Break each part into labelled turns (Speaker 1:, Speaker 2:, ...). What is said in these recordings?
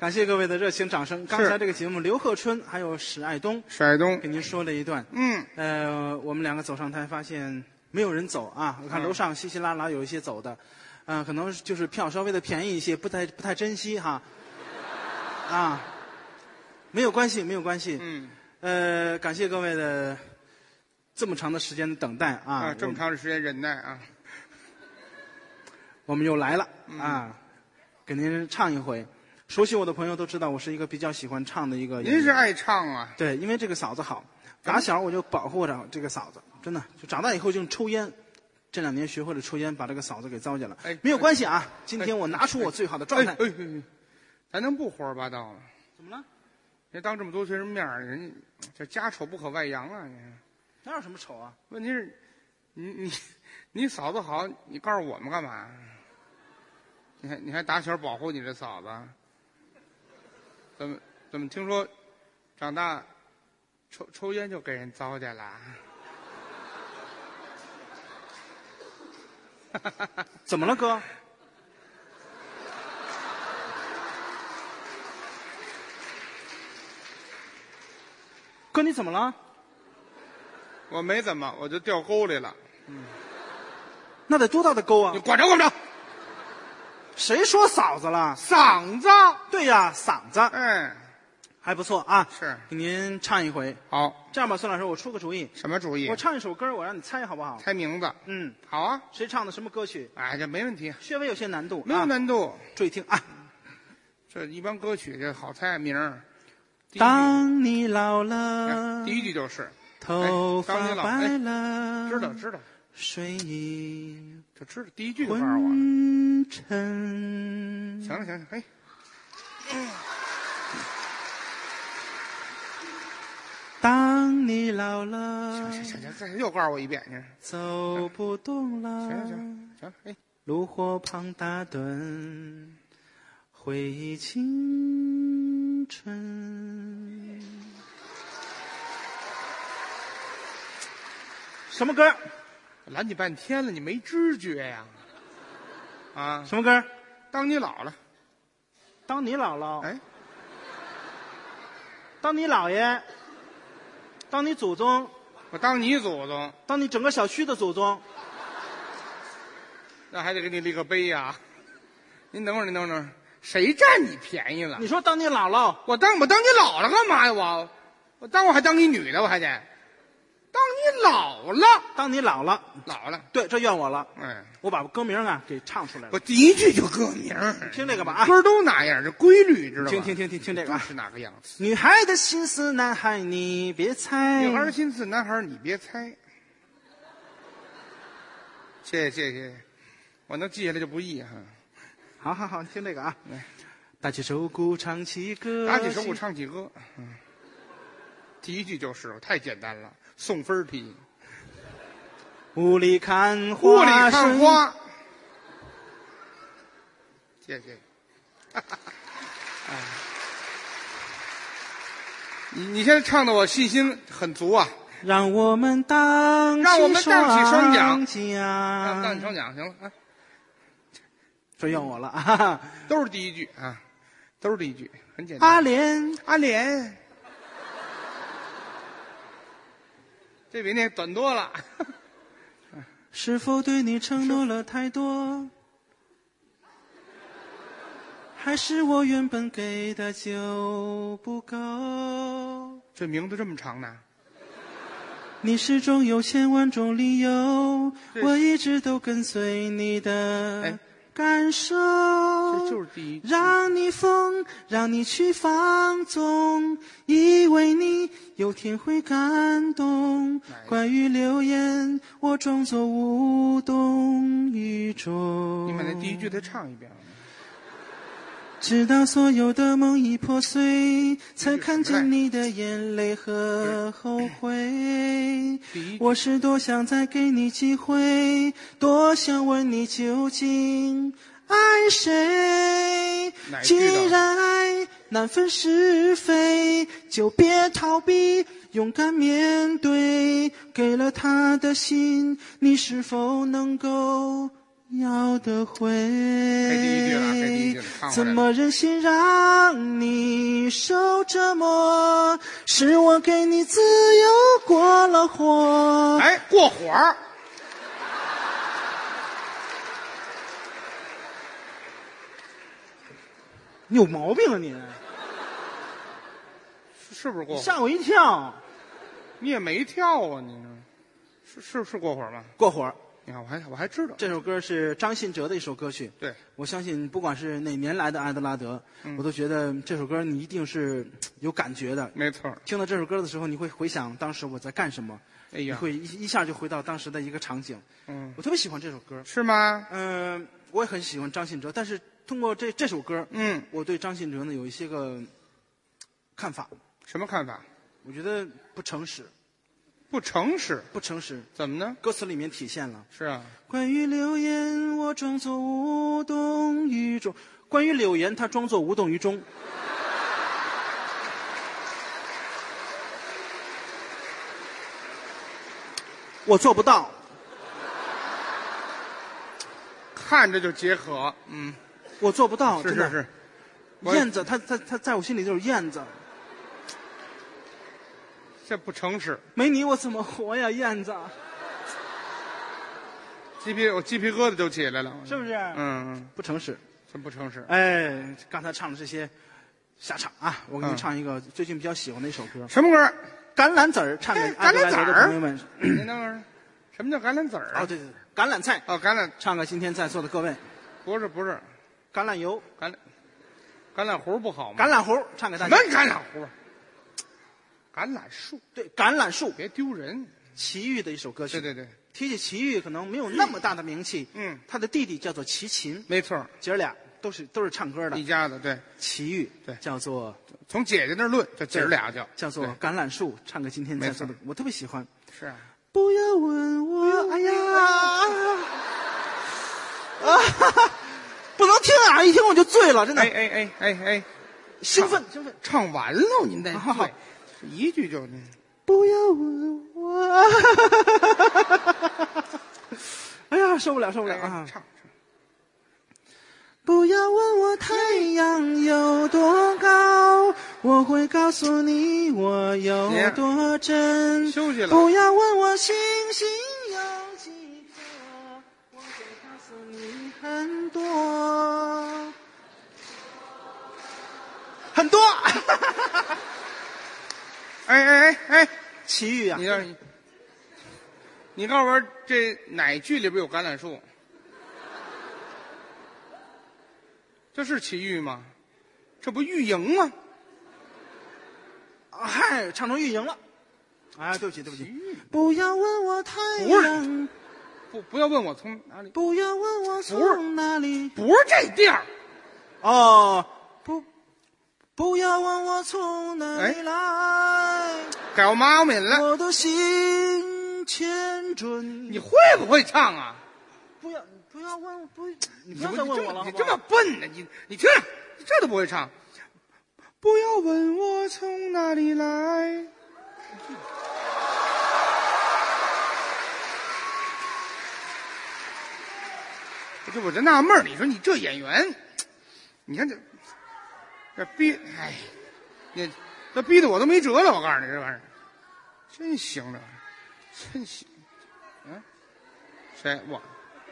Speaker 1: 感谢各位的热情掌声。刚才这个节目，刘贺春还有史爱东给您说了一段。我们两个走上台，发现没有人走啊。我看楼上稀稀拉拉有一些走的，可能就是票稍微的便宜一些，不太珍惜哈。没有关系，没有关系。感谢各位的这么长的时间的等待啊，
Speaker 2: 这么长的时间忍耐啊。
Speaker 1: 我们又来了啊，给您唱一回。熟悉我的朋友都知道，我是一个比较喜欢唱的一个。
Speaker 2: 您是爱唱啊？
Speaker 1: 对，因为这个嗓子好，打小我就保护着这个嗓子，真的，就长大以后就抽烟，这2年学会了抽烟，把这个嗓子给糟践了。没有关系啊，今天我拿出我最好的状态。
Speaker 2: 咱能不胡说八道了？
Speaker 1: 怎么了？
Speaker 2: 人当这么多学生面人这家丑不可外扬啊！
Speaker 1: 哪有什么丑啊？
Speaker 2: 问题是，你嫂子好，你告诉我们干嘛？你还打小保护你这嫂子？怎么听说长大抽烟就给人糟践了？
Speaker 1: 怎么了，哥？哥，你怎么了？
Speaker 2: 我没怎么，我就掉沟里了。
Speaker 1: 那得多大的沟啊？
Speaker 2: 你管着管不着？
Speaker 1: 谁说嫂子了？
Speaker 2: 嗓子。
Speaker 1: 对呀，嗓子。还不错啊。
Speaker 2: 是。
Speaker 1: 给您唱一回。
Speaker 2: 好。
Speaker 1: 这样吧，孙老师，我出个主意。
Speaker 2: 什么主意？
Speaker 1: 我唱一首歌，我让你猜好不好？
Speaker 2: 猜名字。好啊。
Speaker 1: 谁唱的什么歌曲？
Speaker 2: 哎，这没问题。
Speaker 1: 稍微有些难度。
Speaker 2: 没有难度。
Speaker 1: 注意听啊。
Speaker 2: 这一般歌曲这好猜名儿。
Speaker 1: 当你老了，
Speaker 2: 第一句就是
Speaker 1: 头发白了，
Speaker 2: 知道，
Speaker 1: 睡意
Speaker 2: 就知道第一句就告诉我。
Speaker 1: 昏沉。
Speaker 2: 行了，嘿。
Speaker 1: 当你老了，
Speaker 2: 行，又告诉我一遍去。
Speaker 1: 走不动了，
Speaker 2: 行，嘿。
Speaker 1: 炉火旁打盹，回忆青春。什么歌？
Speaker 2: 拦你半天了，你没知觉呀？啊？
Speaker 1: 什么歌？
Speaker 2: 当你老了。
Speaker 1: 当你姥姥？
Speaker 2: 哎。
Speaker 1: 当你姥爷？当你祖宗？
Speaker 2: 我当你祖宗？
Speaker 1: 当你整个小区的祖宗？
Speaker 2: 那还得给你立个碑呀。您等会儿，谁占你便宜了？
Speaker 1: 你说当你姥姥？
Speaker 2: 我当你姥姥干嘛呀？我还当你女的，我还得当你老了。
Speaker 1: 当你老了，对，这怨我了。我把歌名啊给唱出来了。
Speaker 2: 我第一句就歌名，
Speaker 1: 听这个吧啊，
Speaker 2: 歌都那样，这规律知道吗？
Speaker 1: 听这个啊，
Speaker 2: 是哪个样子？
Speaker 1: 女孩的心思，男孩你别猜。
Speaker 2: 女孩的心思，男孩你别猜。谢谢，我能记下来就不易哈。
Speaker 1: 好，听这个啊，打起手鼓唱起歌。
Speaker 2: 第一句就是太简单了，送分题。
Speaker 1: 雾里看花，
Speaker 2: 谢谢。你现在唱的我信心很足啊！
Speaker 1: 让我们荡起双桨，
Speaker 2: 荡起双桨，行了啊！
Speaker 1: 这怨我了啊！
Speaker 2: 都是第一句啊，都是第一句，很简单。
Speaker 1: 阿莲，
Speaker 2: 这比那短多了。
Speaker 1: 是否对你承诺了太多？还是我原本给的就不够？
Speaker 2: 这名字这么长呢？
Speaker 1: 你始终有千万种理由，我一直都跟随你的感受。
Speaker 2: 这就是第一句。
Speaker 1: 让你疯，让你去放纵，以为你有天会感动。关于流言，我装作无动于衷。
Speaker 2: 你把那第一句再唱一遍。
Speaker 1: 直到所有的梦已破碎，才看见你的眼泪和后悔。我是多想再给你机会，多想问你究竟爱谁。既然爱难分是非，就别逃避，勇敢面对。给了他的心，你是否能够要得回。
Speaker 2: 该第一句了，该第一句了，唱回
Speaker 1: 怎
Speaker 2: 来了。
Speaker 1: 么忍心让你受折磨？是我给你自由过了火。
Speaker 2: 哎，过火儿，
Speaker 1: 你有毛病啊你！
Speaker 2: 是不是过火？
Speaker 1: 吓我一跳。
Speaker 2: 你也没跳啊，你是过火吗？
Speaker 1: 过火。
Speaker 2: 你看，我还知道
Speaker 1: 这首歌是张信哲的一首歌曲。
Speaker 2: 对，
Speaker 1: 我相信不管是哪年来的阿德拉德，我都觉得这首歌你一定是有感觉的。
Speaker 2: 没错。
Speaker 1: 听到这首歌的时候，你会回想当时我在干什么，
Speaker 2: 哎呀，
Speaker 1: 你会一下就回到当时的一个场景。我特别喜欢这首歌。
Speaker 2: 是吗？
Speaker 1: 我也很喜欢张信哲，但是通过这首歌，我对张信哲呢有一些个看法。
Speaker 2: 什么看法？
Speaker 1: 我觉得不诚实。
Speaker 2: 不诚实？
Speaker 1: 不诚实。
Speaker 2: 怎么呢？
Speaker 1: 歌词里面体现了。
Speaker 2: 是啊。
Speaker 1: 关于流言，我装作无动于衷。关于柳岩，他装作无动于衷。我做不到。
Speaker 2: 看着就结合。
Speaker 1: 我做不到。
Speaker 2: 是是是。
Speaker 1: 燕子，他在我心里就是燕子。
Speaker 2: 这不诚实。
Speaker 1: 没你我怎么活呀，燕子？
Speaker 2: 我鸡皮疙瘩就起来了，
Speaker 1: 是不是？不诚实，
Speaker 2: 真不诚实。
Speaker 1: 哎，刚才唱的这些瞎唱啊！我给你们唱一个最近比较喜欢的一首歌。
Speaker 2: 什么歌？
Speaker 1: 橄榄籽儿，唱给
Speaker 2: 橄榄籽儿
Speaker 1: 的朋友们。
Speaker 2: 您等会儿，什么叫橄榄籽儿？
Speaker 1: 哦，对对，橄榄菜。
Speaker 2: 哦，橄榄，
Speaker 1: 唱给今天在座的各位。
Speaker 2: 不是，
Speaker 1: 橄榄油，
Speaker 2: 橄榄核不好吗？
Speaker 1: 橄榄核，唱给大家。
Speaker 2: 什么橄榄核？橄榄树。
Speaker 1: 对，橄榄树，
Speaker 2: 别丢人。
Speaker 1: 齐豫的一首歌曲。
Speaker 2: 对。
Speaker 1: 提起齐豫，可能没有那么大的名气。他的弟弟叫做齐秦。
Speaker 2: 没错，
Speaker 1: 姐儿俩都是唱歌的。
Speaker 2: 一家子，对。
Speaker 1: 齐豫，
Speaker 2: 对，
Speaker 1: 叫做
Speaker 2: 从姐姐那儿论，这姐儿俩
Speaker 1: 叫做橄榄树，唱给今天在座的，我特别喜欢。
Speaker 2: 是啊。
Speaker 1: 不要问我，哎呀，不能听啊！一听我就醉了，真的。
Speaker 2: 哎，
Speaker 1: 兴奋！
Speaker 2: 唱完了，您再醉，一句就。
Speaker 1: 不要问我，哎呀，受不了啊！
Speaker 2: 唱。
Speaker 1: 不要问我太阳有多高，我会告诉你我有多真。
Speaker 2: 休息了。
Speaker 1: 不要问我星星有几颗，我会告诉你很多。很多。
Speaker 2: 哎，
Speaker 1: 齐豫啊！
Speaker 2: 你告诉我，这哪剧里边有橄榄树？这是齐豫吗？这不玉莹吗？
Speaker 1: 嗨，唱成玉莹了。哎，对不起。不要问我太阳。
Speaker 2: 不要问我从哪里。
Speaker 1: 不要问我从哪里。
Speaker 2: 不是这调。
Speaker 1: 哦，不要问我从哪里来。
Speaker 2: 改毛病了。
Speaker 1: 我的心牵着你。
Speaker 2: 你会不会唱啊？
Speaker 1: 不要问，你不要再问我了。
Speaker 2: 你这么笨呢？你听，这都不会唱。不要问我从哪里来。我这纳闷儿，你说你这演员，你看这逼，哎，这逼得我都没辙了。我告诉你，这玩意儿真行，这玩意儿真行。谁我？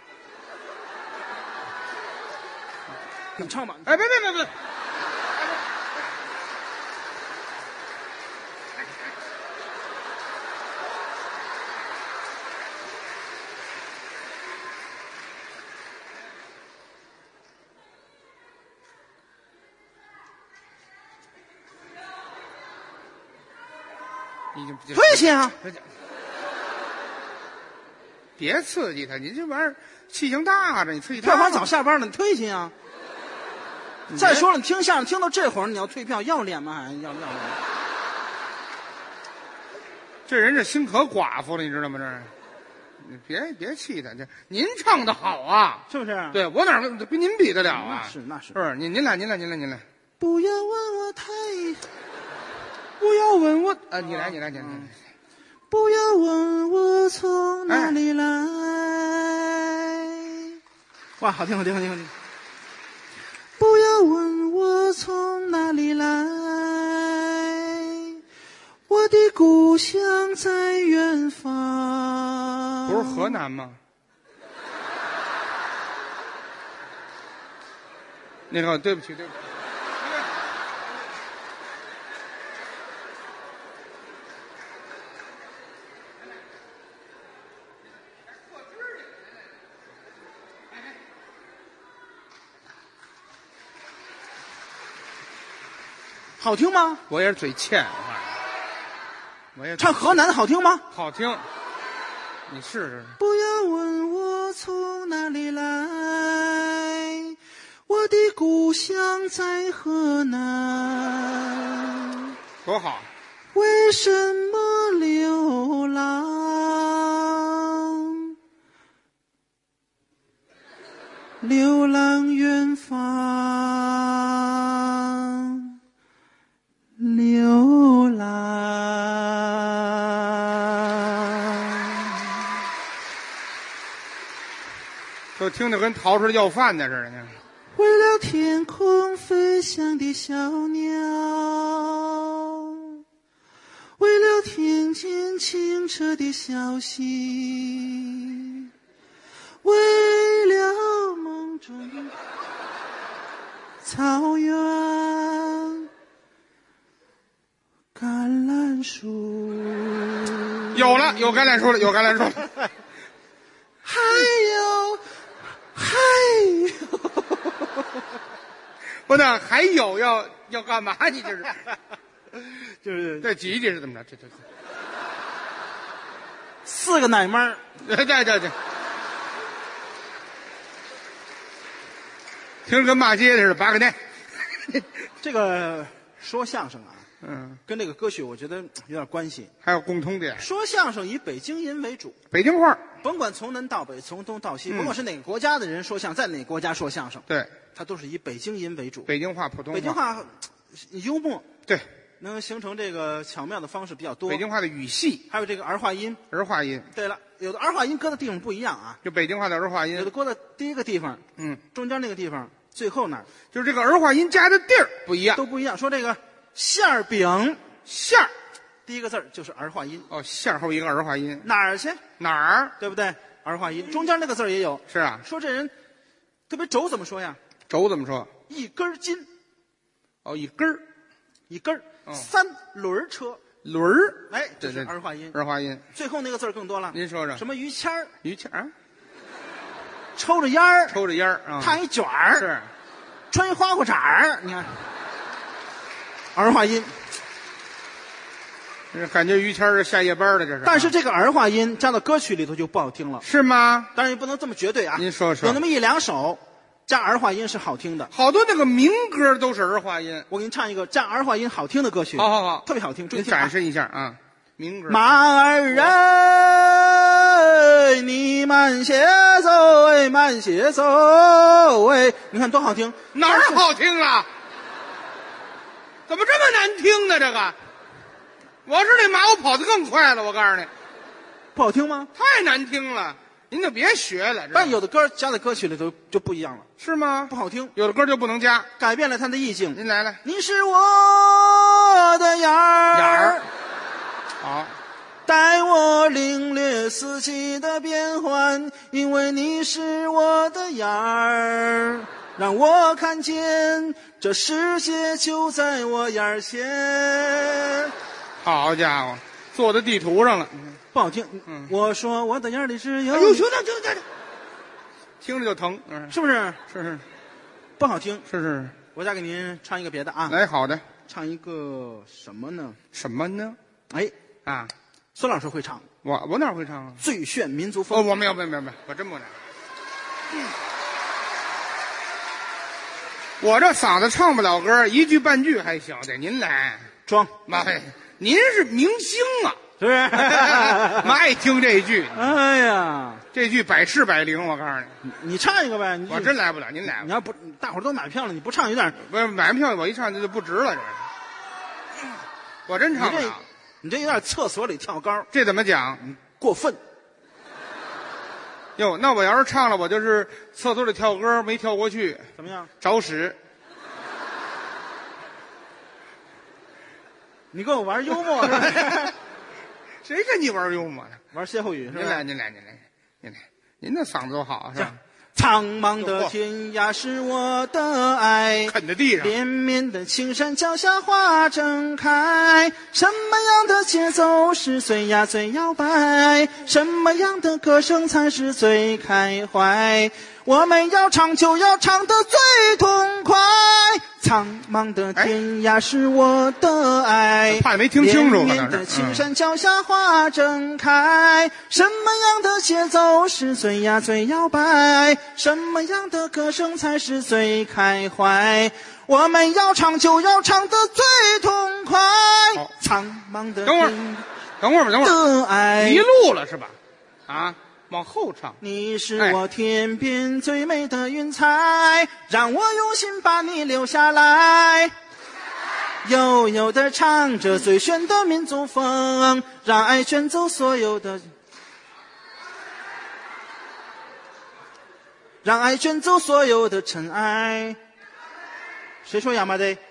Speaker 1: 你唱吧。
Speaker 2: 哎，别！
Speaker 1: 退下啊！
Speaker 2: 别刺激他，你这玩意儿气性大着，你退
Speaker 1: 票房早下班了，你退下啊！再说了，你听相声听到这会儿，你要退票，要脸吗？还要脸？
Speaker 2: 这人这心可寡妇了，你知道吗？这，别气他，这您唱的好啊，
Speaker 1: 是不是？
Speaker 2: 对我哪跟您比得了啊？
Speaker 1: 那是。
Speaker 2: 不是您来。
Speaker 1: 不要问我
Speaker 2: 不要问我啊！你来。
Speaker 1: 不要问我从哪里来。 哇，好听，好听，好听，好听。不要问我从哪里来，我的故乡在远方。
Speaker 2: 不是河南吗？那个，对不起，对不起。
Speaker 1: 好听吗？
Speaker 2: 我也是嘴欠，我告诉你，我也
Speaker 1: 唱河南的好听吗？
Speaker 2: 好听，你试试。
Speaker 1: 不要问我从哪里来，我的故乡在河南。
Speaker 2: 多好！
Speaker 1: 为什么流浪？流浪远方，流浪。
Speaker 2: 就听着跟逃出来要饭的似的呢。
Speaker 1: 为了天空飞翔的小鸟，为了听见清澈的消息，为了梦中草原橄榄树。
Speaker 2: 有了，有橄榄树了，有橄榄树了。
Speaker 1: 还有
Speaker 2: 不那还有要干嘛？你这是
Speaker 1: 就是
Speaker 2: 这几句是怎么着？这
Speaker 1: 4个奶妈儿。
Speaker 2: 对，听着跟骂街似的，8个奶。
Speaker 1: 这个说相声啊，
Speaker 2: 嗯，
Speaker 1: 跟这个歌曲我觉得有点关系。
Speaker 2: 还有共通点，
Speaker 1: 说相声以北京音为主，
Speaker 2: 北京话。
Speaker 1: 甭管从南到北，从东到西，甭管是哪个国家的人说相声，在哪个国家说相声，
Speaker 2: 对，
Speaker 1: 它都是以北京音为主。
Speaker 2: 北京话、普通话。
Speaker 1: 北京话幽默，
Speaker 2: 对，
Speaker 1: 能形成这个巧妙的方式比较多。
Speaker 2: 北京话的语系、
Speaker 1: 还有这个儿化音。
Speaker 2: 儿化音，
Speaker 1: 对了，有的儿化音搁的地方不一样啊，
Speaker 2: 就北京话的儿化音
Speaker 1: 有的。搁的第一个地方，
Speaker 2: 嗯，
Speaker 1: 中间那个地方，最后那儿
Speaker 2: 就是这个儿化音加的地儿不一样。
Speaker 1: 都不一样。说这个馅儿饼，
Speaker 2: 馅儿
Speaker 1: 第一个字儿就是儿化音，
Speaker 2: 哦，馅儿后一个儿化音，
Speaker 1: 哪儿去？
Speaker 2: 哪儿？
Speaker 1: 对不对？儿化音，中间那个字儿也有。
Speaker 2: 是啊，
Speaker 1: 说这人特别轴怎么说呀？
Speaker 2: 轴怎么说？
Speaker 1: 一根筋，
Speaker 2: 哦，一根儿
Speaker 1: 一根儿
Speaker 2: 哦
Speaker 1: 3轮车，
Speaker 2: 轮儿，
Speaker 1: 哎，这是
Speaker 2: 对对
Speaker 1: 儿化音。
Speaker 2: 儿化音。
Speaker 1: 最后那个字儿更多了，
Speaker 2: 您说说，
Speaker 1: 什么于谦儿，
Speaker 2: 于谦儿啊，
Speaker 1: 抽着烟儿，
Speaker 2: 抽着烟儿啊，
Speaker 1: 烫一卷儿，
Speaker 2: 是
Speaker 1: 穿一花裤衩儿，你看，儿化音。
Speaker 2: 感觉于谦儿是下夜班的，这是。
Speaker 1: 但是这个儿化音加到歌曲里头就不好听了，
Speaker 2: 是吗？
Speaker 1: 当然也不能这么绝对啊。
Speaker 2: 您说说
Speaker 1: 有那么1、2首加儿化音是好听的。
Speaker 2: 好多那个民歌都是儿化音。
Speaker 1: 我给你唱一个加儿化音好听的歌曲，
Speaker 2: 好好好，
Speaker 1: 特别好听，注意听啊
Speaker 2: 您展示一下啊，民歌。
Speaker 1: 马儿哎，你慢些走哎，慢些走哎，你看多好听。
Speaker 2: 哪儿好听啊？怎么这么难听呢？这个，我是那马，我跑得更快了。我告诉你，
Speaker 1: 不好听吗？
Speaker 2: 太难听了，您就别学了。
Speaker 1: 但有的歌加在歌曲里头就不一样了，
Speaker 2: 是吗？
Speaker 1: 不好听，
Speaker 2: 有的歌就不能加。
Speaker 1: 改变了它的意境。
Speaker 2: 您来来，
Speaker 1: 你是我的眼儿，
Speaker 2: 好，
Speaker 1: 带我领略四季的变换，因为你是我的眼儿，让我看见这世界就在我眼前。
Speaker 2: 好家伙，坐在地图上了。
Speaker 1: 不好听，我说我的眼里只有，
Speaker 2: 哎呦，行了，听着就疼。
Speaker 1: 是不是？
Speaker 2: 是
Speaker 1: 不好听。
Speaker 2: 是，
Speaker 1: 我再给您唱一个别的啊，
Speaker 2: 来好的。
Speaker 1: 唱一个什么呢？
Speaker 2: 什么呢？
Speaker 1: 哎，
Speaker 2: 啊，
Speaker 1: 孙老师会唱
Speaker 2: 我哪会唱啊？
Speaker 1: 最炫民族
Speaker 2: 哦，
Speaker 1: 风。
Speaker 2: 我没有，我真不能。我这嗓子唱不了歌，一句半句还行，得您来。
Speaker 1: 装，
Speaker 2: 妈呀，您是明星啊，
Speaker 1: 是不是？
Speaker 2: 妈爱听这句，
Speaker 1: 哎呀，
Speaker 2: 这句百试百灵。我告诉你，
Speaker 1: 你唱一个呗。
Speaker 2: 我真来不了，您来吧。
Speaker 1: 你要不大伙儿都买票了，你不唱有点，
Speaker 2: 不是买完票，我一唱这就不值了，这我真唱不了。
Speaker 1: 你这有点厕所里跳高，
Speaker 2: 这怎么讲？
Speaker 1: 过分。
Speaker 2: 哟，那我要是唱了，我就是厕所里跳歌没跳过去，
Speaker 1: 怎么样？
Speaker 2: 找屎！
Speaker 1: 你跟我玩幽默是吧？
Speaker 2: 谁跟你玩幽默呢？
Speaker 1: 玩歇后语是吧？
Speaker 2: 您来，您的嗓子多好是吧？
Speaker 1: 苍茫的天涯是我的爱，
Speaker 2: 啃在地上。
Speaker 1: 连绵的青山脚下花正开，什么样的节奏是最呀最摇摆？什么样的歌声才是最开怀？我们要唱就要唱得最痛快。苍茫的天涯是我的爱，
Speaker 2: 怕没听清楚。
Speaker 1: 连绵的青山脚下花正开，什么样的节奏是最呀最摇摆？什么样的歌声才是最开怀？我们要唱就要唱得最痛快。苍茫的
Speaker 2: 等会儿
Speaker 1: 的爱
Speaker 2: 迷路了是吧？啊，往后唱。
Speaker 1: 你是我天边最美的云彩，让我用心把你留下来。悠悠地唱着最炫的民族风，让爱卷走所有的，让爱卷走所有的尘埃。谁说亚麻得？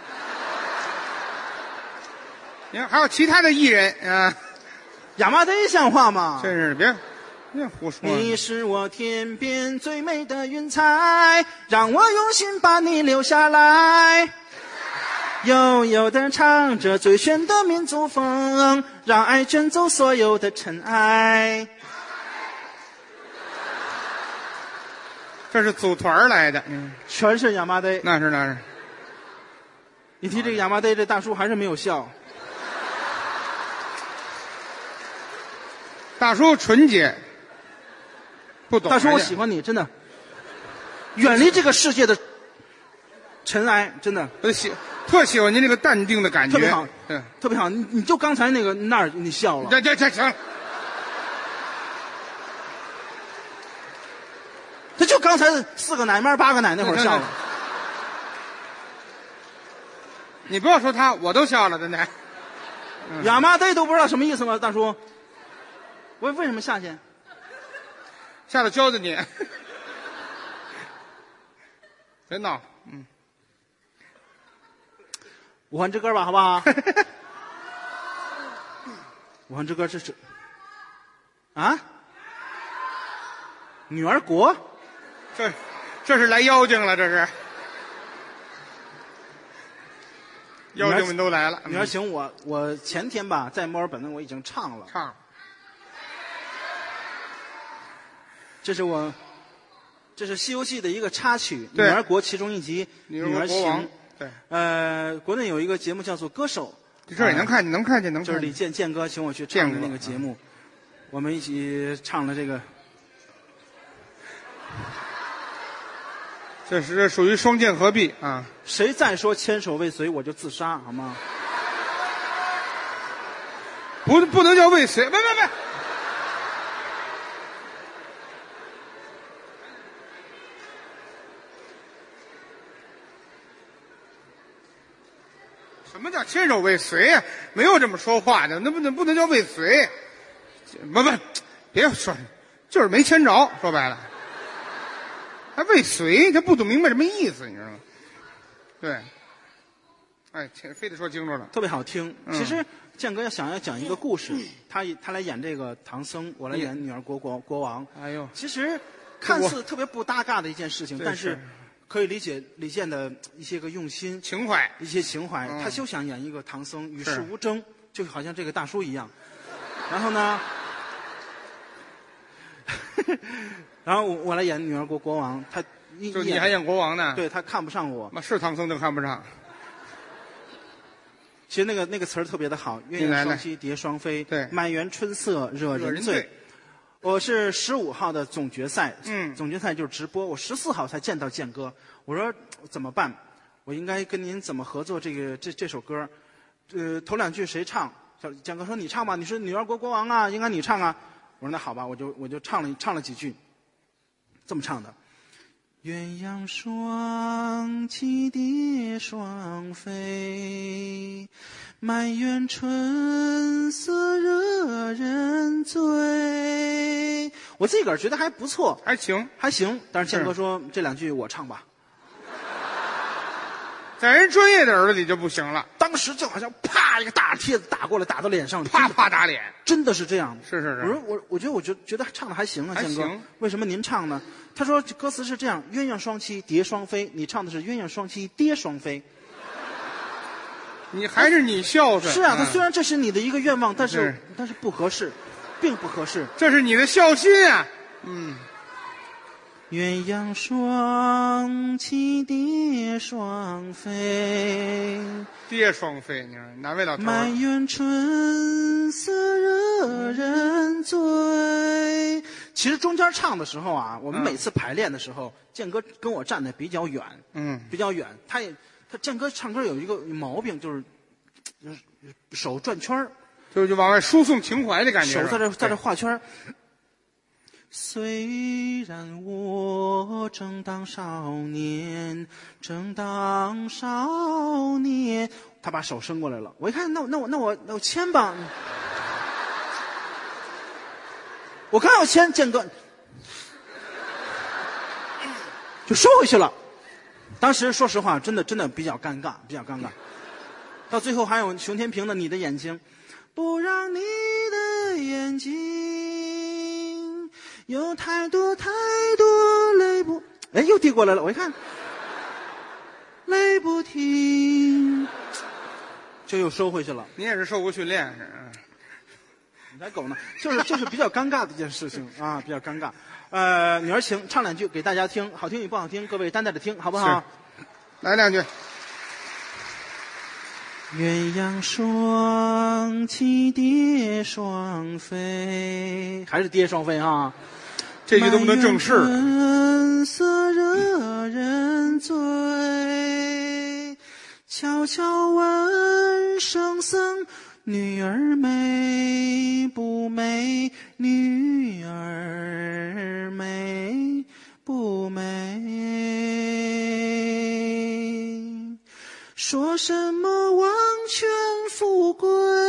Speaker 2: 你看还有其他的艺人啊，
Speaker 1: 亚麻得像话吗？
Speaker 2: 真是别胡说。
Speaker 1: 你是我天边最美的云彩，让我用心把你留下来。悠悠地唱着最炫的民族风，让爱卷走所有的尘埃。
Speaker 2: 这是组团来的，
Speaker 1: 全是亚麻得。
Speaker 2: 那是。
Speaker 1: 你提这个亚麻得，这大叔还是没有笑。
Speaker 2: 大叔纯洁，不懂。
Speaker 1: 大叔，我喜欢你，真的。远离这个世界的尘埃，真的。
Speaker 2: 我特喜欢您这个淡定的感觉，
Speaker 1: 特别好，特别好。你就刚才那个那儿，你笑了。
Speaker 2: 这行了。
Speaker 1: 他就刚才4个奶妈8个奶那会儿笑了。
Speaker 2: 你不要说他，我都笑了，真的。
Speaker 1: 亚麻得都不知道什么意思吗？大叔，为什么下去？
Speaker 2: 下来教教你。别闹，
Speaker 1: 武汉之歌吧，好不好？武汉之歌这是啊？女儿国？
Speaker 2: 这是来妖精了，这是。妖精们都来了。
Speaker 1: 女儿行，我前天吧，在墨尔本我已经唱了。这是《西游记》的一个插曲，《女儿国》其中一集《女儿行》。对。国内有一个节目叫做《歌手》，
Speaker 2: 这儿也能看见，能看见。
Speaker 1: 就是李健哥请我去唱的那个节目，我们一起唱了这个。
Speaker 2: 这是属于双剑合璧啊！
Speaker 1: 谁再说牵手未遂，我就自杀，好吗？
Speaker 2: 不能叫未遂，别！什么叫牵手未遂啊？没有这么说话的，那不能叫未遂。不，别说，就是没牵着，说白了。还未遂，他不懂明白什么意思，你知道吗？对，非得说清楚了，
Speaker 1: 特别好听。其实建哥要讲一个故事，他来演这个唐僧，我来演女儿国王。
Speaker 2: 哎呦，
Speaker 1: 其实看似特别不搭嘎的一件事情，但是可以理解李健的一些个用心、
Speaker 2: 情怀，
Speaker 1: 一些情怀。他就想演一个唐僧，与世无争，就好像这个大叔一样。然后呢？然后我来演女儿国王，
Speaker 2: 就你还演国王呢？
Speaker 1: 对，他看不上我。
Speaker 2: 是唐僧都看不上。
Speaker 1: 其实那个词儿特别的好，鸳鸯双栖蝶双飞，
Speaker 2: 对，
Speaker 1: 满园春色惹人醉。我是15号的总决赛，总决赛就是直播。我14号才见到健哥，我说怎么办？我应该跟您怎么合作这首歌？头2句谁唱？健哥说你唱吧，你是女儿国王啊，应该你唱啊。我说那好吧，我就唱了几句，这么唱的：鸳鸯双栖蝶双飞，满园春色惹人醉。 我自个儿觉得还不错，
Speaker 2: 还行，
Speaker 1: 还行。但是建哥说这2句我唱吧，
Speaker 2: 在人专业的耳朵里就不行了，
Speaker 1: 当时就好像啪一个大帖子打过来，打到脸上，
Speaker 2: 啪啪打脸，
Speaker 1: 真的是这样。
Speaker 2: 是是是。
Speaker 1: 我觉得唱的还行啊，建哥
Speaker 2: 还行。
Speaker 1: 为什么您唱呢？他说歌词是这样：鸳鸯双栖蝶双飞，你唱的是鸳鸯双栖蝶双飞。
Speaker 2: 你还是你孝顺。
Speaker 1: 是啊，他虽然这是你的一个愿望，但是不合适，并不合适。
Speaker 2: 这是你的孝心啊。
Speaker 1: 鸳鸯双栖蝶双飞，
Speaker 2: 蝶双飞，你说哪位老头？
Speaker 1: 满园春色惹人醉。其实中间唱的时候啊，我们每次排练的时候，建哥跟我站得比较远，比较远。他建哥唱歌有一个毛病，就是手转圈儿，
Speaker 2: 就往外输送情怀的感觉。
Speaker 1: 手在这画圈儿。虽然我正当少年，他把手伸过来了，我一看，那我牵吧。我刚要牵，建哥就收回去了。当时说实话，真的比较尴尬。到最后还有熊天平的《你的眼睛》，不让你的眼睛有太多泪不，又递过来了。我一看，泪不停，就又收回去了。
Speaker 2: 你也是受过训练是？
Speaker 1: 你才狗呢，就是比较尴尬的一件事情啊，比较尴尬。女儿情唱2句给大家听，好听与不好听，各位担待着听，好不好？
Speaker 2: 来2句。
Speaker 1: 鸳鸯双栖蝶双飞，还是蝶双飞啊？
Speaker 2: 这句都不能正式。
Speaker 1: 春色惹人醉，悄悄问圣僧，女儿美不美？女儿美不美？说什么王权富贵，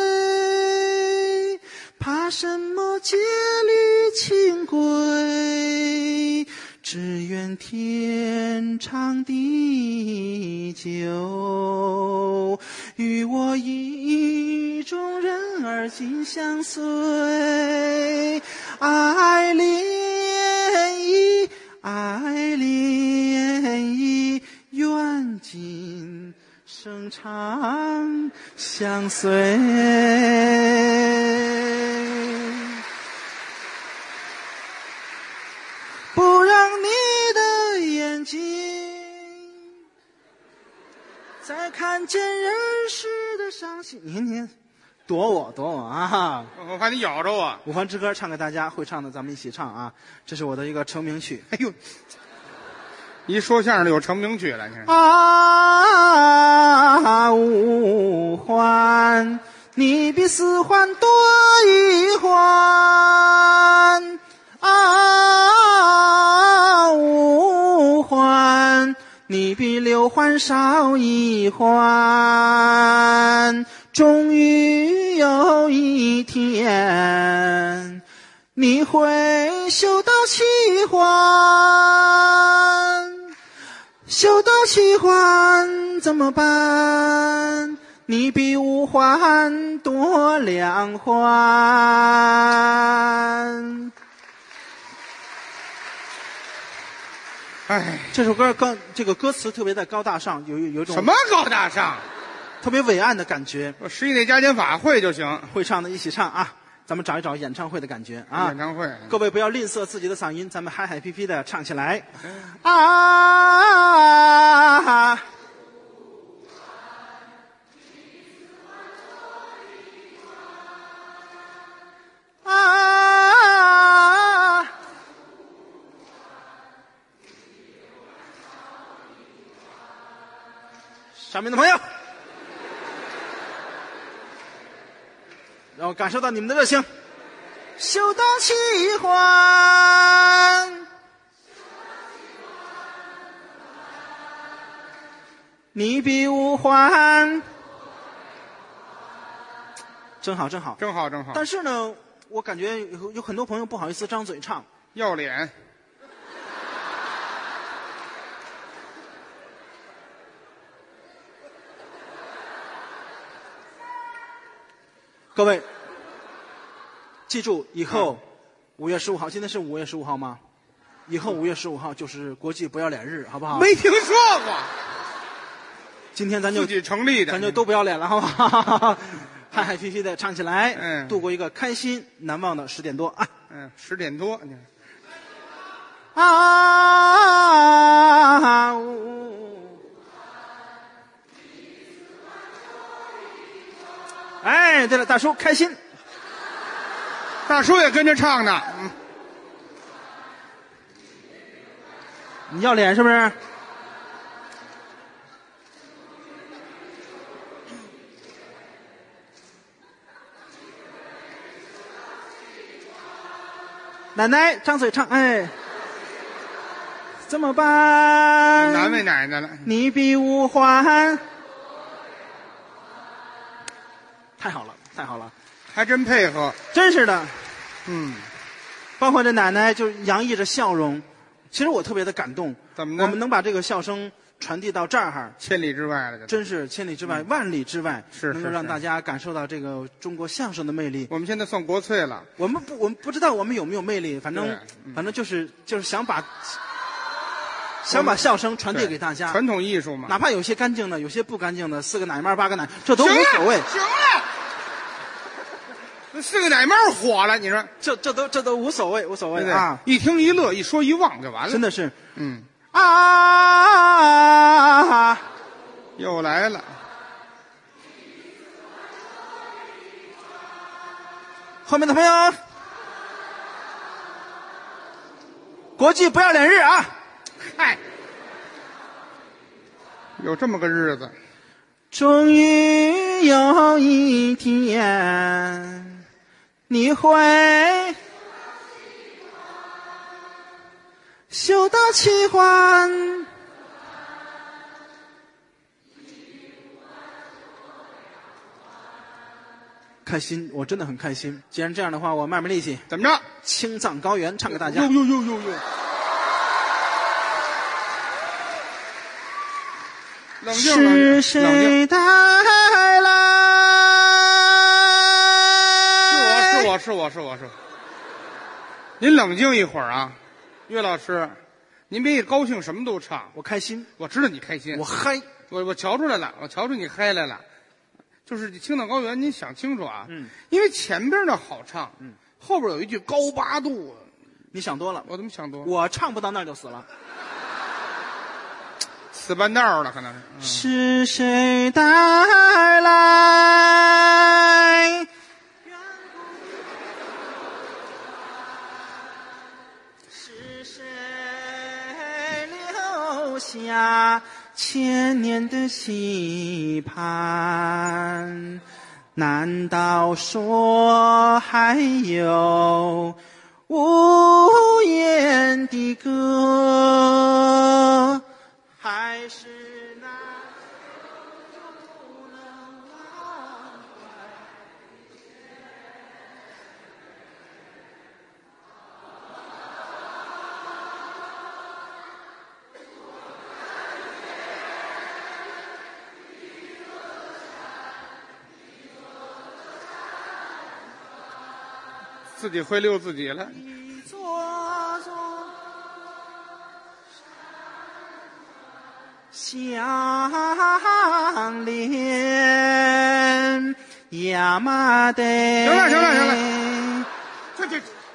Speaker 1: 怕什么戒律清规？只愿天长地久，与我意中人儿紧相随。爱恋意，爱恋意，愿今生长相随。不让你的眼睛再看见人世的伤心。您躲我啊！
Speaker 2: 我怕你咬着我。
Speaker 1: 五环之歌唱给大家，会唱的咱们一起唱啊！这是我的一个成名曲。
Speaker 2: 哎呦，一说相声的有成名曲了，你看。
Speaker 1: 啊，五环，你比4环多1环。啊，五环，你比6环少1环。终于有一天，你会修到7环。修到7环怎么办？你比5环多2环。
Speaker 2: 哎，
Speaker 1: 这首歌这个歌词特别的高大上，有一种
Speaker 2: 什么高大上，
Speaker 1: 特别伟岸的感觉。
Speaker 2: 我11内加减法会就行。
Speaker 1: 会唱的一起唱啊！咱们找一找演唱会的感觉啊！
Speaker 2: 演唱会，
Speaker 1: 各位不要吝啬自己的嗓音，咱们嗨嗨皮皮的唱起来。啊！啊！上面的朋友，让我感受到你们的热情。修到7环，你比5环，真好，真好，
Speaker 2: 真好，真好。
Speaker 1: 但是呢，我感觉有很多朋友不好意思张嘴唱，
Speaker 2: 要脸。
Speaker 1: 各位，记住以后5月15号，今天是5月15号吗？以后5月15号就是国际不要脸日，好不好？
Speaker 2: 没听说过。
Speaker 1: 今天咱就
Speaker 2: 自己成立的，
Speaker 1: 咱就都不要脸了，好不好？嗨嗨皮皮的唱起来，度过一个开心难忘的10点多啊
Speaker 2: ！10点多，
Speaker 1: 哎，对了，大叔开心，
Speaker 2: 大叔也跟着唱呢。
Speaker 1: 你要脸是不是？奶奶张嘴唱，哎，怎么办？
Speaker 2: 难为奶奶了。
Speaker 1: 你比五环，太好了，太好了，
Speaker 2: 还真配合，
Speaker 1: 真是的。包括这奶奶就洋溢着笑容，其实我特别的感动。
Speaker 2: 怎么呢？
Speaker 1: 我们能把这个笑声传递到这儿，
Speaker 2: 千里之外了，
Speaker 1: 真是千里之外、万里之外，
Speaker 2: 是
Speaker 1: 能够让大家感受到这个中国相声的魅力。
Speaker 2: 我们现在算国粹了。
Speaker 1: 我们不知道我们有没有魅力，反正就是想把笑声传递给大家。
Speaker 2: 传统艺术嘛，
Speaker 1: 哪怕有些干净的，有些不干净的，4个奶妈8个奶，这都无所谓。
Speaker 2: 行了，那4个奶妈火了，你说
Speaker 1: 这都无所谓，无所谓啊！
Speaker 2: 一听一乐，一说一忘就完了。
Speaker 1: 真的是，
Speaker 2: 又来了。
Speaker 1: 后面的朋友，国际不要脸日啊！
Speaker 2: 嗨，有这么个日子。
Speaker 1: 终于有一天，你会修到喜欢。开心，我真的很开心。既然这样的话，我卖力气。
Speaker 2: 怎么着？
Speaker 1: 青藏高原唱给大家。
Speaker 2: 呦！冷静，
Speaker 1: 是谁带来？
Speaker 2: 是我。您冷静一会儿啊，岳老师，您别一高兴什么都唱。
Speaker 1: 我开心，
Speaker 2: 我知道你开心，
Speaker 1: 我嗨，
Speaker 2: 我瞧出来了，我瞧出你嗨来了。就是青藏高原，您想清楚啊，因为前边的好唱，后边有一句高八度，
Speaker 1: 你想多了。
Speaker 2: 我怎么想多了？
Speaker 1: 我唱不到那儿就死了，
Speaker 2: 死半道了，可能
Speaker 1: 是。是谁带来？是谁留下千年的期盼？难道说还有无言的歌？还是那不能忘怀？
Speaker 2: 自己会溜自己了。
Speaker 1: 一座座相连，亚麻得。
Speaker 2: 行了，这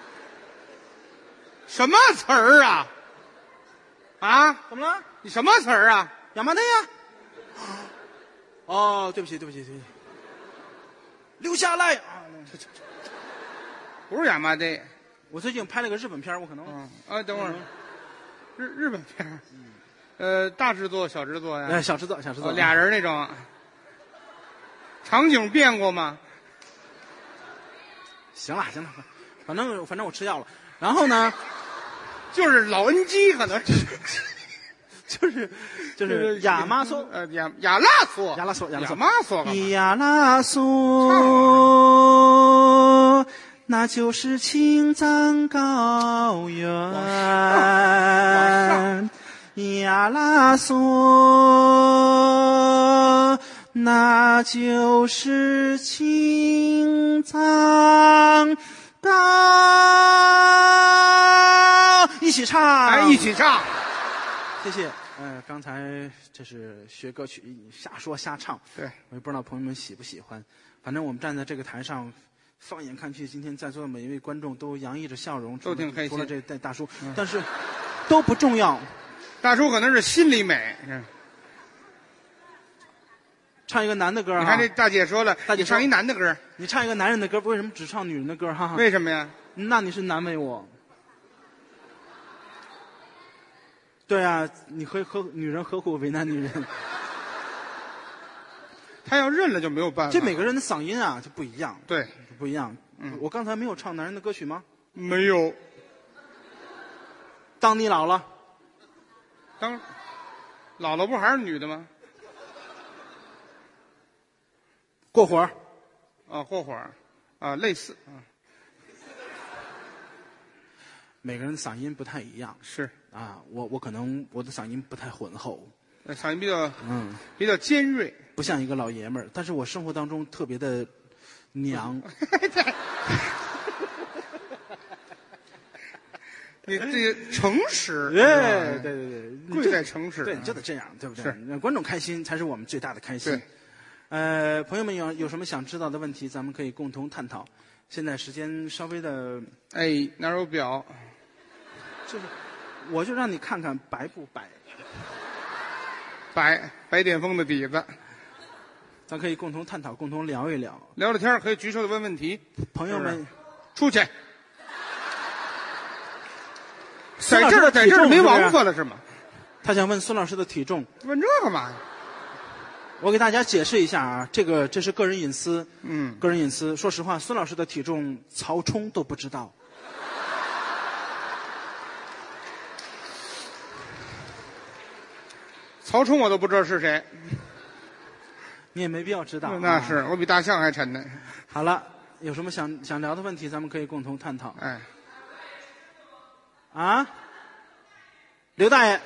Speaker 2: 什么词儿啊？啊？
Speaker 1: 怎么了？
Speaker 2: 你什么词儿啊？
Speaker 1: 亚麻得呀。哦，对不起，留下来啊！
Speaker 2: 不是亚麻得，
Speaker 1: 我最近拍了个日本片，我可能
Speaker 2: 等会儿，日本片，大制作小制作呀？
Speaker 1: 小制作，
Speaker 2: 俩人那种，场景变过吗？
Speaker 1: 行了，反正我吃药了。然后呢，
Speaker 2: 就是老恩基，可能是，
Speaker 1: 就是亚麻索，
Speaker 2: 亚拉索，
Speaker 1: 那就是青藏高原。呀啦嗦，那就是青藏高。一起唱，
Speaker 2: 哎，一起唱。
Speaker 1: 谢谢。刚才这是学歌曲，瞎说瞎唱。
Speaker 2: 对，
Speaker 1: 我也不知道朋友们喜不喜欢。反正我们站在这个台上，放眼看去，今天在座的每一位观众都洋溢着笑容，
Speaker 2: 都挺开心。
Speaker 1: 除了这大叔，但是都不重要。
Speaker 2: 大叔可能是心里美。
Speaker 1: 唱一个男的歌。
Speaker 2: 你看这大姐说了，
Speaker 1: 大姐
Speaker 2: 唱一男的歌。
Speaker 1: 你唱一个男人的歌，为什么只唱女人的歌？哈，
Speaker 2: 为什么呀？
Speaker 1: 那你是难为我。对啊，你女人何苦为难女人？
Speaker 2: 他要认了就没有办法。
Speaker 1: 这每个人的嗓音啊就不一样。
Speaker 2: 对，
Speaker 1: 不一样。我刚才没有唱男人的歌曲吗？
Speaker 2: 没有。
Speaker 1: 当你老了。
Speaker 2: 当老了不还是女的吗？
Speaker 1: 过会儿。
Speaker 2: 啊，过会儿。啊，类似啊。
Speaker 1: 每个人嗓音不太一样。
Speaker 2: 是。
Speaker 1: 啊，我可能我的嗓音不太浑厚，
Speaker 2: 嗓音比较尖锐，
Speaker 1: 不像一个老爷们儿。但是我生活当中特别的娘。
Speaker 2: 你这个诚实，
Speaker 1: 对，
Speaker 2: 贵在诚实，
Speaker 1: 对，就得这样，对不对？
Speaker 2: 是，
Speaker 1: 让观众开心才是我们最大的开心。
Speaker 2: 对，
Speaker 1: 朋友们有什么想知道的问题，咱们可以共同探讨。现在时间稍微的，
Speaker 2: 哎，哪有表？
Speaker 1: 就是我就让你看看白不白。
Speaker 2: 白碘风的底子，
Speaker 1: 咱可以共同探讨，共同聊一聊。
Speaker 2: 聊聊天可以举手的问问题。
Speaker 1: 朋友们，
Speaker 2: 出去。在这儿没王法了是吗？
Speaker 1: 他想问孙老师的体重。
Speaker 2: 问这干嘛呀？
Speaker 1: 我给大家解释一下啊，这是个人隐私。
Speaker 2: 个
Speaker 1: 人隐私。说实话，孙老师的体重，曹冲都不知道。
Speaker 2: 曹冲我都不知道是谁。
Speaker 1: 你也没必要知道。
Speaker 2: 那是，我比大象还沉呢。
Speaker 1: 好了，有什么想聊的问题，咱们可以共同探讨。
Speaker 2: 哎。
Speaker 1: 啊，刘大爷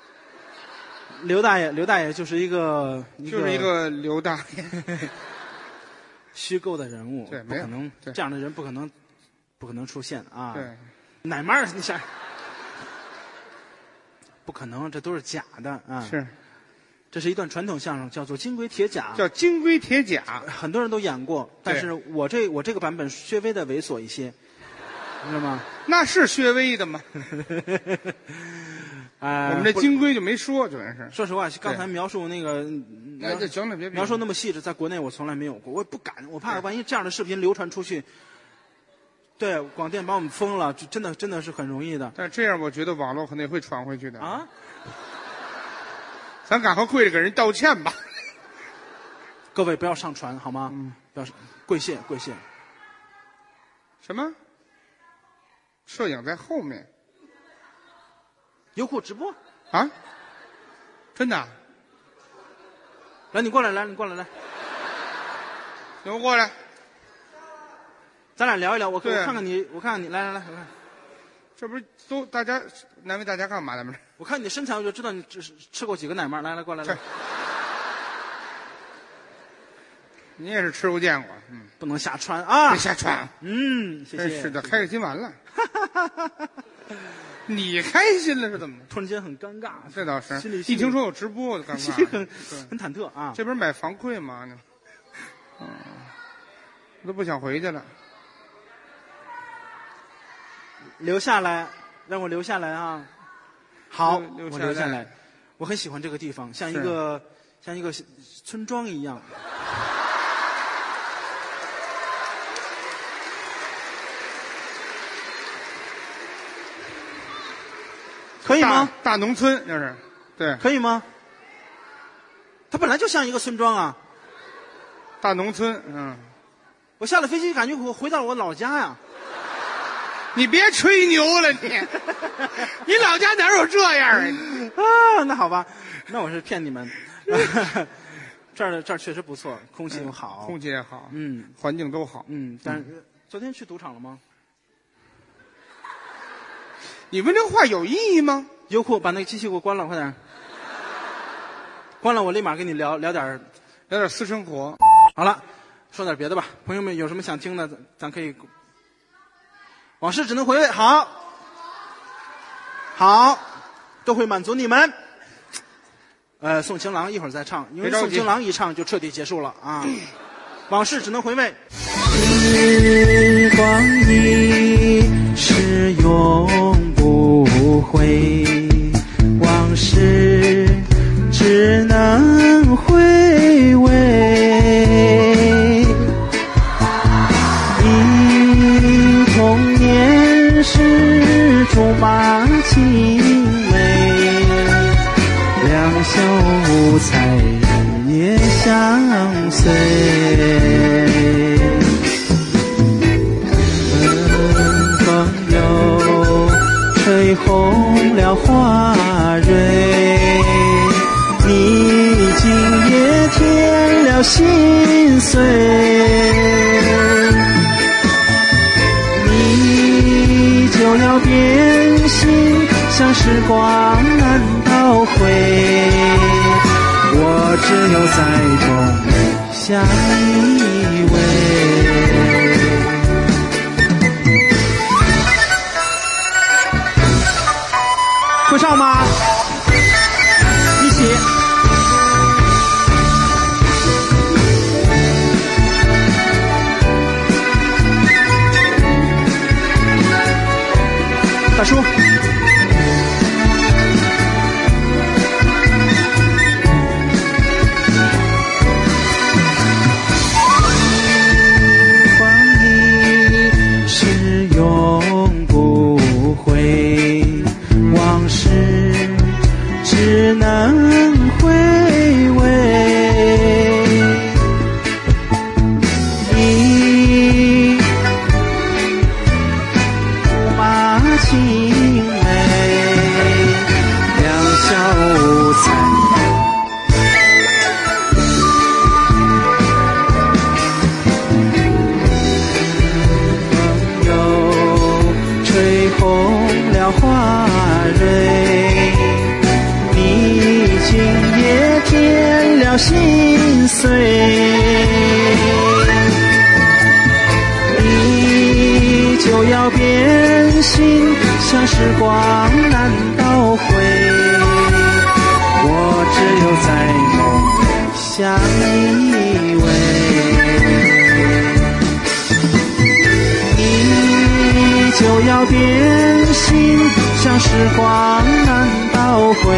Speaker 1: 就是一个
Speaker 2: 刘大爷，
Speaker 1: 虚构的人物，
Speaker 2: 对，
Speaker 1: 不可能这样的人不可能出现啊。
Speaker 2: 对，
Speaker 1: 奶妈你想，不可能，这都是假的啊。
Speaker 2: 是，
Speaker 1: 这是一段传统相声，叫做《金龟铁甲》，
Speaker 2: 叫《金龟铁甲》，
Speaker 1: 很多人都演过，但是我这个版本稍微的猥琐一些。知道吗？
Speaker 2: 那是薛微的吗？我们这金龟就没说，主要是。
Speaker 1: 说实话，刚才描述那个，
Speaker 2: 行了，别
Speaker 1: 描述那么细致，在国内我从来没有过，我也不敢，我怕万一这样的视频流传出去，对广电把我们封了，真的是很容易的。
Speaker 2: 但这样，我觉得网络可能也会传回去的
Speaker 1: 啊。
Speaker 2: 咱赶快跪着给人道歉吧。
Speaker 1: 各位不要上传好吗？不要跪谢。
Speaker 2: 什么？摄影在后面，
Speaker 1: 优酷直播
Speaker 2: 啊？真的？
Speaker 1: 来，你过来，来。
Speaker 2: 行，我过来，
Speaker 1: 咱俩聊一聊。我看看你，来，我看。
Speaker 2: 这不是都大家难为大家干嘛？咱们
Speaker 1: 我看你的身材，我就知道你吃过几个奶妈。来，过来。
Speaker 2: 你也是吃过见过，
Speaker 1: 不能瞎穿啊！
Speaker 2: 别瞎穿，
Speaker 1: 谢谢。
Speaker 2: 是的，开心完了。你开心了是怎么的？
Speaker 1: 突然间很尴尬，
Speaker 2: 这倒是。
Speaker 1: 心里
Speaker 2: 一听说有直播，我就尴尬，
Speaker 1: 很忐忑啊。
Speaker 2: 这边买房馈吗？我都不想回去了。
Speaker 1: 留下来，让我留下来啊！好，
Speaker 2: 我
Speaker 1: 留下来。我很喜欢这个地方，像一个村庄一样。可以吗？
Speaker 2: 大农村就是，对，
Speaker 1: 可以吗？它本来就像一个村庄啊。
Speaker 2: 大农村，
Speaker 1: 我下了飞机，感觉我回到了我老家呀。
Speaker 2: 你别吹牛了，你老家哪有这样
Speaker 1: 啊？那好吧，那我是骗你们。这儿确实不错，空气又好，
Speaker 2: 空气也好，环境都好，
Speaker 1: 但是昨天去赌场了吗？
Speaker 2: 你问这话有意义吗？
Speaker 1: 优酷把那个机器给我关了，快点。关了，我立马跟你聊点
Speaker 2: 私生活。
Speaker 1: 好了，说点别的吧。朋友们有什么想听的，咱可以。往事只能回味，好，都会满足你们。送情郎一会儿再唱，因为送情郎一唱就彻底结束了啊。往事只能回味。
Speaker 3: 时光一逝永不回，往事只能回味。忆童年时竹马青梅，两小无猜人也相随。吹红了花蕊，你今夜添了心碎，你就要变心，像时光难倒回，我只有在中相依偎。
Speaker 1: 会唱吗？一起。大叔。
Speaker 3: 光阴是永不回，往事只能回味。你竹马青梅，两小无猜。朋友吹红了花蕊，你今夜添了心碎，你就要变心，像时光难倒回，我只有在梦相依偎。你就要变心，像时光难倒回，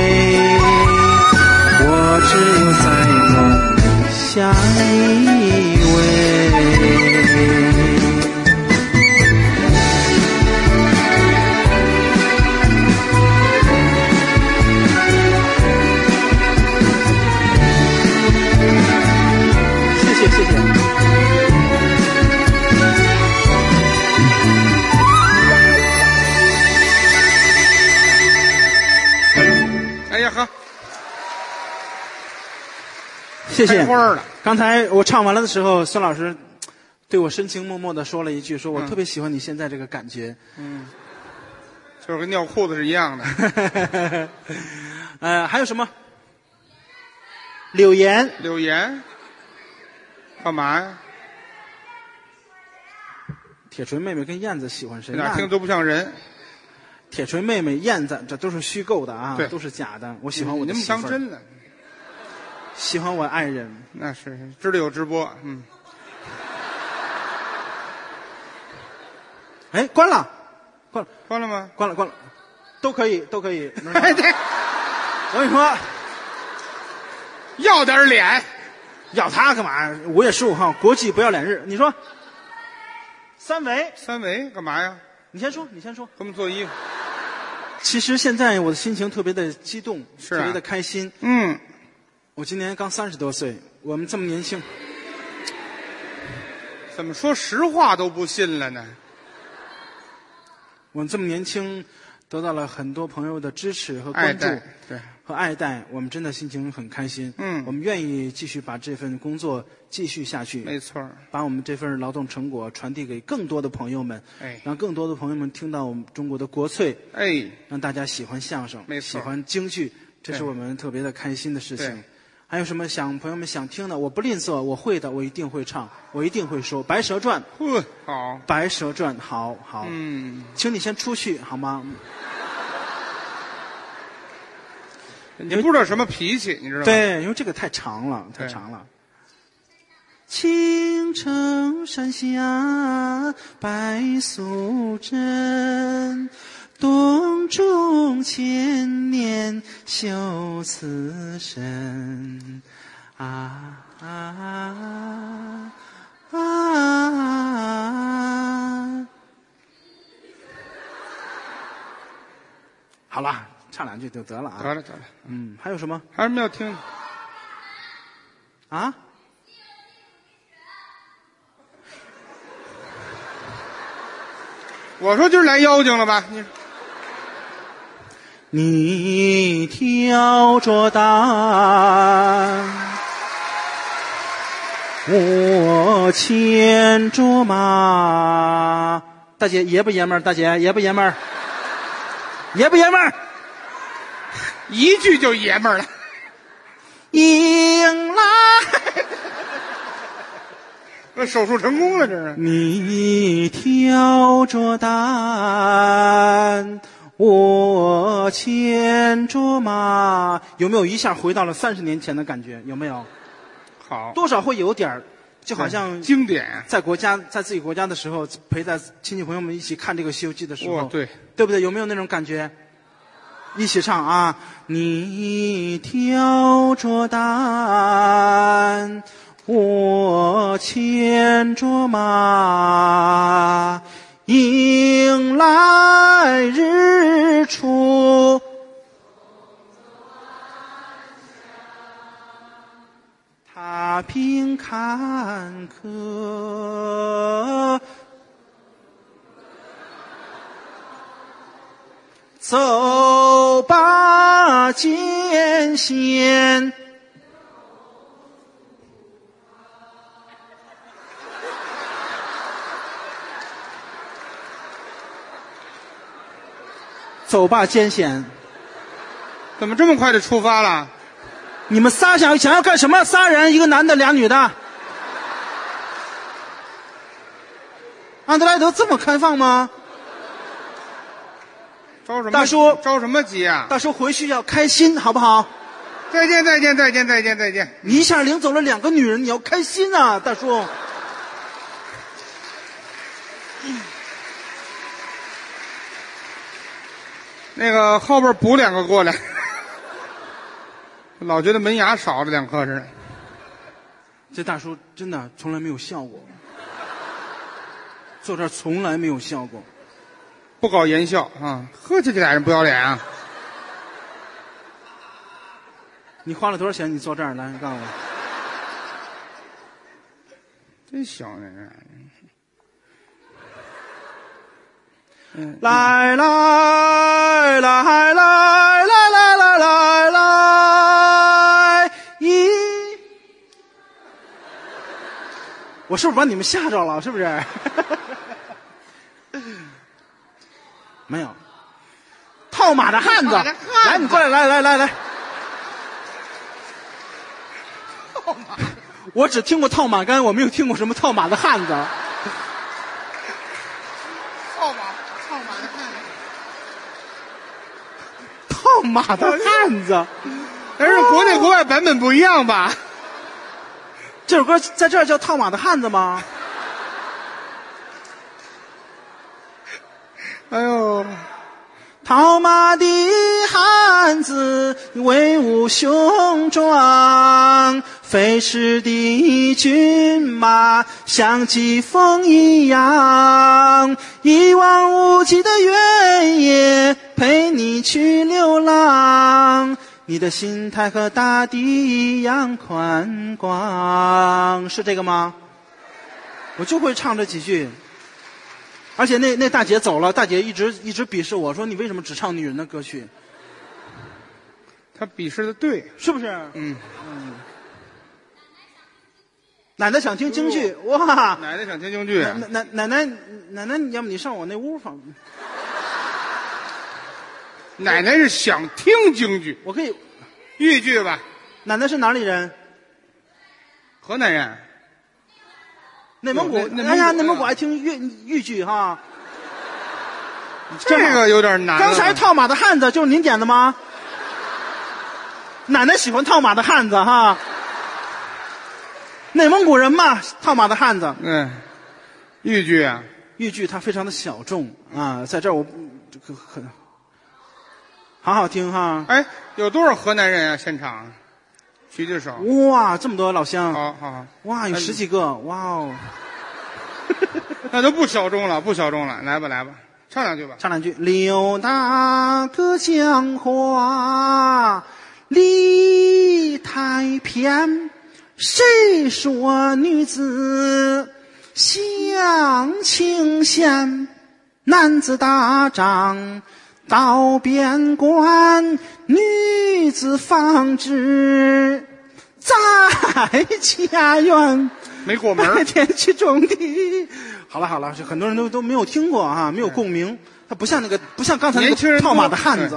Speaker 3: 我只有在梦相依偎。
Speaker 1: 谢谢。
Speaker 2: 哎呀呵，
Speaker 1: 谢谢。
Speaker 2: 开花了。
Speaker 1: 刚才我唱完了的时候，孙老师对我深情脉脉的说了一句，说我特别喜欢你现在这个感觉。
Speaker 2: 就是跟尿裤子是一样的。
Speaker 1: 还有什么？柳岩。
Speaker 2: 柳岩，干嘛呀？
Speaker 1: 铁锤妹妹跟燕子喜欢谁？
Speaker 2: 哪听都不像人。
Speaker 1: 铁锤妹妹、燕子，这都是虚构的啊，
Speaker 2: 对，
Speaker 1: 都是假的。我喜欢我的
Speaker 2: 媳妇儿。你们当真了？
Speaker 1: 喜欢我爱人。
Speaker 2: 那是知道有直播。
Speaker 1: 哎，关了
Speaker 2: 吗？
Speaker 1: 关了，都可以。
Speaker 2: 哎，对，
Speaker 1: 我跟你说，
Speaker 2: 要点脸，
Speaker 1: 要他干嘛？5月15号国际不要脸日，你说三维
Speaker 2: 干嘛呀？
Speaker 1: 你先说。
Speaker 2: 给我们做衣服。
Speaker 1: 其实现在我的心情特别的激动，
Speaker 2: 是
Speaker 1: 特别的开心。我今年刚30多岁，我们这么年轻，
Speaker 2: 怎么说实话都不信了呢？
Speaker 1: 我们这么年轻， 得到了很多朋友的支持和
Speaker 2: 爱
Speaker 1: 关注
Speaker 2: 戴，对，
Speaker 1: 和爱戴，我们真的心情很开心。我们愿意继续把这份工作继续下去，
Speaker 2: 没错，
Speaker 1: 把我们这份劳动成果传递给更多的朋友们，让更多的朋友们听到我们中国的国粹，让大家喜欢相声，喜欢京剧，这是我们特别的开心的事情。还有什么朋友们想听的，我不吝啬，我会的，我一定会唱，我一定会说。《白蛇传》，
Speaker 2: 好，
Speaker 1: 《白蛇传》，好，请你先出去好吗？
Speaker 2: 你不知道什么脾气，你知道吗？
Speaker 1: 对，因为这个太长了，太长了。青城山下白素贞，洞中千年修此身。好了，唱两句就得了啊。
Speaker 2: 得了。
Speaker 1: 还有什么？
Speaker 2: 还有什么要听的？
Speaker 1: 啊？
Speaker 2: 我说今儿来妖精了吧？
Speaker 1: 你挑着担，我牵着马。大姐爷不爷们儿？大姐爷不爷们儿？爷不爷们儿？
Speaker 2: 一句就爷们儿了。
Speaker 1: 迎来。
Speaker 2: 那手术成功了，这是。
Speaker 1: 你挑着担，我牵着马。有没有一下回到了30年前的感觉？有没有？
Speaker 2: 好，
Speaker 1: 多少会有点儿，就好像
Speaker 2: 经典。
Speaker 1: 在自己国家的时候，陪在亲戚朋友们一起看这个《西游记》的时候，
Speaker 2: 对
Speaker 1: 不对？有没有那种感觉？一起唱啊！你挑着担，我牵着马，迎来日出。踏平坎坷，走吧艰险。走吧艰险。
Speaker 2: 怎么这么快就出发了？
Speaker 1: 你们仨想要干什么？3人，一个男的，2女的。安德莱德这么开放吗？
Speaker 2: 着什么？
Speaker 1: 大叔
Speaker 2: 着什么急啊？
Speaker 1: 大叔回去要开心，好不好？
Speaker 2: 再见。
Speaker 1: 你一下领走了2个女人，你要开心啊，大叔。
Speaker 2: 那个后边补2个过来。老觉得门牙少了2颗似的。
Speaker 1: 这大叔真的从来没有笑过，坐这儿从来没有笑过，
Speaker 2: 不搞言笑啊！呵，这俩人不要脸啊！
Speaker 1: 你花了多少钱？你坐这儿来，你告诉我。
Speaker 2: 真行这人。
Speaker 1: 来来来来来来来来来，我是不是把你们吓着了？是不是？没有。套马的汉子，来，你过来，来。
Speaker 2: 套马，
Speaker 1: 我只听过套马杆，我没有听过什么套马的汉子。套马的汉子，
Speaker 2: 但是国内国外版本不一样吧？
Speaker 1: 这首歌在这儿叫套马的汉子吗？
Speaker 2: 哎呦，
Speaker 1: 套马的汉子威武雄壮，飞驰的骏马像疾风一样，一望无际的原野陪你去流浪，你的心态和大地一样宽广。是这个吗？我就会唱这几句。 而且那大姐走了，大姐一直鄙视我说你为什么只唱女人的歌曲？
Speaker 2: 他鄙视的对，
Speaker 1: 是不是？
Speaker 2: 嗯。
Speaker 1: 奶奶想听京剧，哇！
Speaker 2: 奶奶想听京剧啊。
Speaker 1: 奶奶，要不你上我那屋放？
Speaker 2: 奶奶是想听京剧，
Speaker 1: 我可以
Speaker 2: 豫剧吧？
Speaker 1: 奶奶是哪里人？
Speaker 2: 河南人。
Speaker 1: 内蒙古。哎呀，内蒙古爱听豫剧哈。
Speaker 2: 这个有点难。
Speaker 1: 刚才套马的汉子就是您点的吗？奶奶喜欢套马的汉子哈。内蒙古人嘛，套马的汉子。
Speaker 2: 嗯，豫剧啊，
Speaker 1: 豫剧它非常的小众啊，在这儿我很好好听哈。
Speaker 2: 哎，有多少河南人啊？现场举举手。
Speaker 1: 哇，这么多老乡。
Speaker 2: 好。
Speaker 1: 哇，有10几个，哇哦。
Speaker 2: 那都不小众了，不小众了。来吧，唱两句吧。
Speaker 1: 唱两句。刘大哥讲话理太偏。谁说女子相情闲？男子打仗到边关，女子纺织在家园。
Speaker 2: 没过门。
Speaker 1: 白天去种地。好了，很多人都没有听过啊，没有共鸣。他不像刚才那个套马的汉子。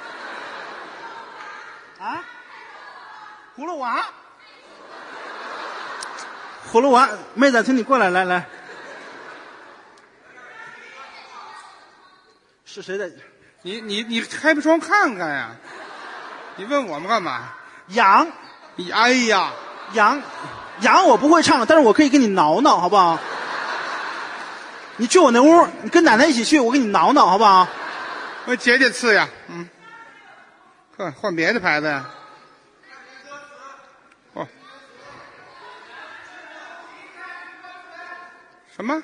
Speaker 1: 啊，葫芦娃。葫芦娃，妹子，请你过来，来，是谁的？
Speaker 2: 你开不窗看看呀？你问我们干嘛？
Speaker 1: 羊，
Speaker 2: 哎呀，
Speaker 1: 羊我不会唱，但是我可以给你挠挠，好不好？你去我那屋，你跟奶奶一起去，我给你挠挠，好不好？
Speaker 2: 我解解刺呀，换别的牌子呀。什么？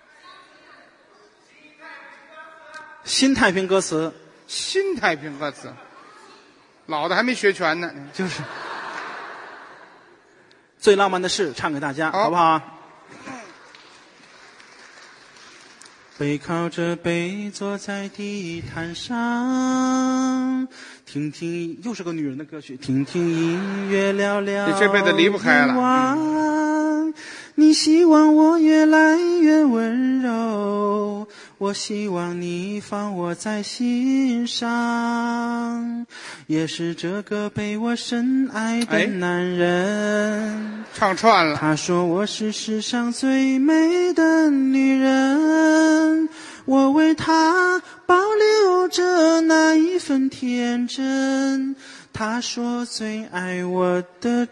Speaker 1: 新太平歌词。
Speaker 2: 新太平歌词，老的还没学全呢。
Speaker 1: 就是最浪漫的事，唱给大家，好不好？背靠着背坐在地毯上，听听又是个女人的歌曲，听听音乐聊聊。
Speaker 2: 你这辈子离不开了。
Speaker 1: 你希望我越来越温柔，我希望你放我在心上，也是这个被我深爱的男人。
Speaker 2: 唱串了。
Speaker 1: 他说我是世上最美的女人，我为他保留着那一份天真。他说最爱我的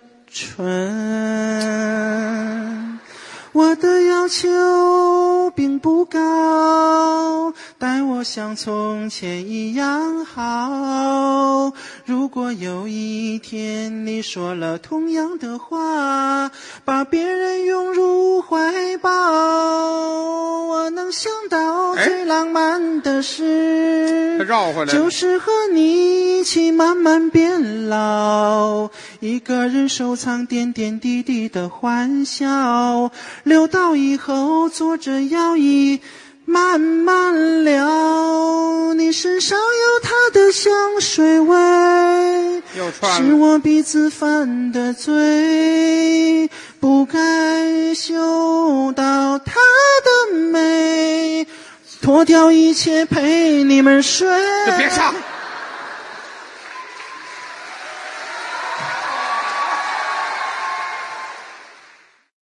Speaker 1: 唇，我的要求并不高，待我像从前一样好。如果有一天你说了同样的话，把别人拥入怀抱，我能想到最浪漫的事，就是和你一起慢慢变老，一个人收藏点点滴滴的欢笑，留到以后坐着摇椅慢慢聊。你身上有他的香水味，是我鼻子犯的罪，不该嗅到他的美，脱掉一切陪你们睡。
Speaker 2: 别唱。